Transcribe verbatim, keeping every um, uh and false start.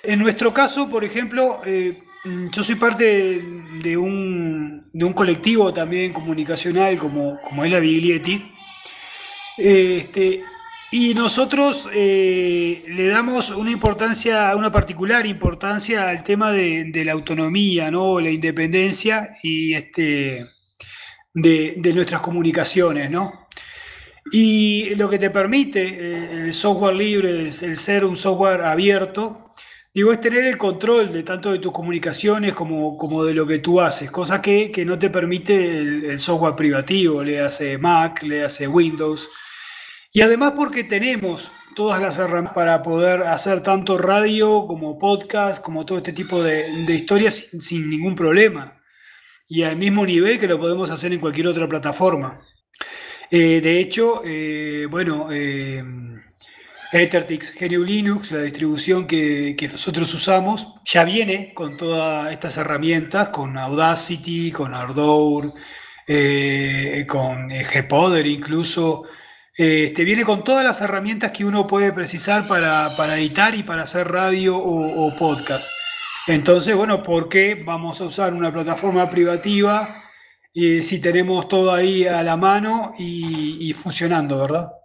En nuestro caso, por ejemplo, eh, mm, yo soy parte de, de un, de un colectivo también comunicacional como, como es la Biglietti. Este, y nosotros eh, le damos una importancia, una particular importancia al tema de, de la autonomía, ¿no? La independencia y este, de, de nuestras comunicaciones, ¿no? Y lo que te permite eh, el software libre, el, el ser un software abierto, digo, es tener el control de tanto de tus comunicaciones como, como de lo que tú haces, cosa que, que no te permite el, el software privativo, le hace Mac, le hace Windows. Y además porque tenemos todas las herramientas para poder hacer tanto radio como podcast, como todo este tipo de, de historias sin, sin ningún problema. Y al mismo nivel que lo podemos hacer en cualquier otra plataforma. Eh, de hecho, eh, bueno, eh, Ethertix G N U Linux, la distribución que, que nosotros usamos, ya viene con todas estas herramientas, con Audacity, con Ardour, eh, con eh, Gpoder incluso. Eh, Este, viene con todas las herramientas que uno puede precisar para, para editar y para hacer radio o, o podcast. Entonces, bueno, ¿por qué vamos a usar una plataforma privativa eh, si tenemos todo ahí a la mano y, y funcionando, ¿verdad?